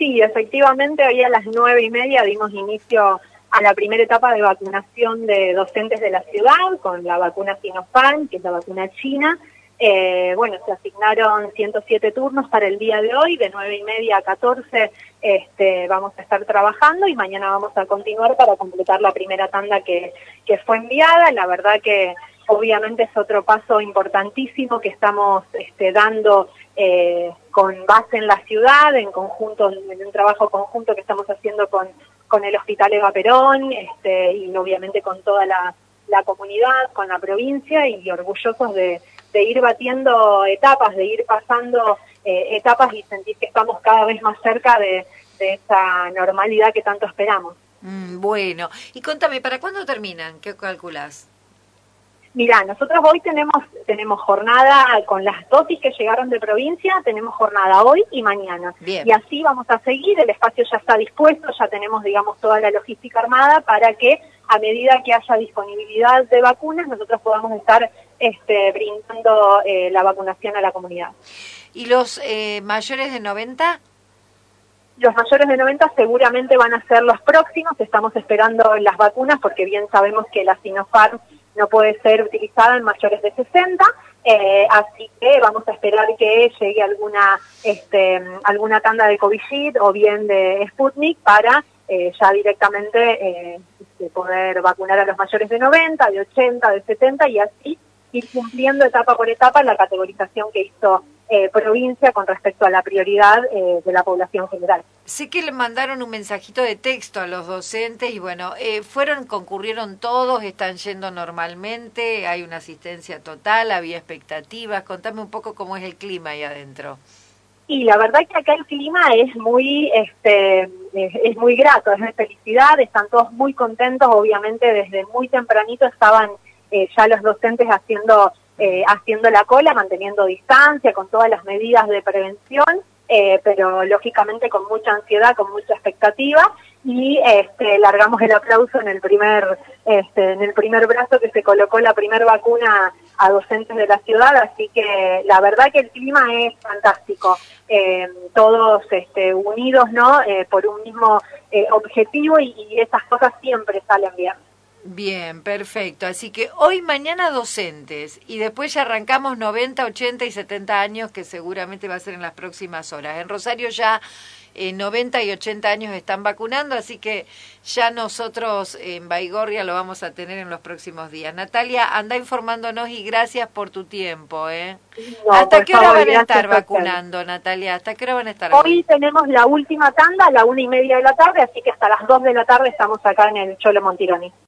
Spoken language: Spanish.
Sí, efectivamente, hoy a las 9:30 dimos inicio a la primera etapa de vacunación de docentes de la ciudad con la vacuna Sinopharm, que es la vacuna china. Se asignaron 107 turnos para el día de hoy, de 9:30 a 14 vamos a estar trabajando y mañana vamos a continuar para completar la primera tanda que fue enviada. La verdad que obviamente es otro paso importantísimo que estamos dando con base en la ciudad, en conjunto, en un trabajo conjunto que estamos haciendo con el Hospital Eva Perón, y obviamente con toda la comunidad, con la provincia, y orgullosos de ir batiendo etapas, de ir pasando etapas y sentir que estamos cada vez más cerca de esa normalidad que tanto esperamos. Bueno, y contame, ¿para cuándo terminan? ¿Qué calculás? Mirá, nosotros hoy tenemos jornada con las dosis que llegaron de provincia, tenemos jornada hoy y mañana. Bien. Y así vamos a seguir, el espacio ya está dispuesto, ya tenemos, digamos, toda la logística armada para que a medida que haya disponibilidad de vacunas, nosotros podamos estar brindando la vacunación a la comunidad. ¿Y los mayores de 90? Los mayores de 90 seguramente van a ser los próximos, estamos esperando las vacunas porque bien sabemos que la Sinopharm no puede ser utilizada en mayores de 60, así que vamos a esperar que llegue alguna tanda de Covishield o bien de Sputnik para ya directamente poder vacunar a los mayores de 90, de 80, de 70 y así ir cumpliendo etapa por etapa la categorización que hizo provincia con respecto a la prioridad de la población general. Sé que le mandaron un mensajito de texto a los docentes y bueno, concurrieron todos, están yendo normalmente, hay una asistencia total, había expectativas. Contame un poco cómo es el clima ahí adentro. Y la verdad que acá el clima es muy grato, es de felicidad, están todos muy contentos, obviamente desde muy tempranito estaban ya los docentes haciendo la cola, manteniendo distancia, con todas las medidas de prevención, pero lógicamente con mucha ansiedad, con mucha expectativa, y largamos el aplauso en el primer brazo que se colocó la primera vacuna a docentes de la ciudad, así que la verdad que el clima es fantástico, todos unidos, ¿no? Por un mismo objetivo y esas cosas siempre salen bien. Bien, perfecto. Así que hoy, mañana docentes y después ya arrancamos 90, 80 y 70 años que seguramente va a ser en las próximas horas. En Rosario ya 90 y 80 años están vacunando, así que ya nosotros en Baigorria lo vamos a tener en los próximos días. Natalia, anda informándonos y gracias por tu tiempo. No, ¿Hasta qué hora van a estar a vacunando, Natalia? ¿Hasta qué hora van a estar? Hoy tenemos la última tanda a la 1:30 de la tarde, así que hasta las 2 de la tarde estamos acá en el Cholo Montironi.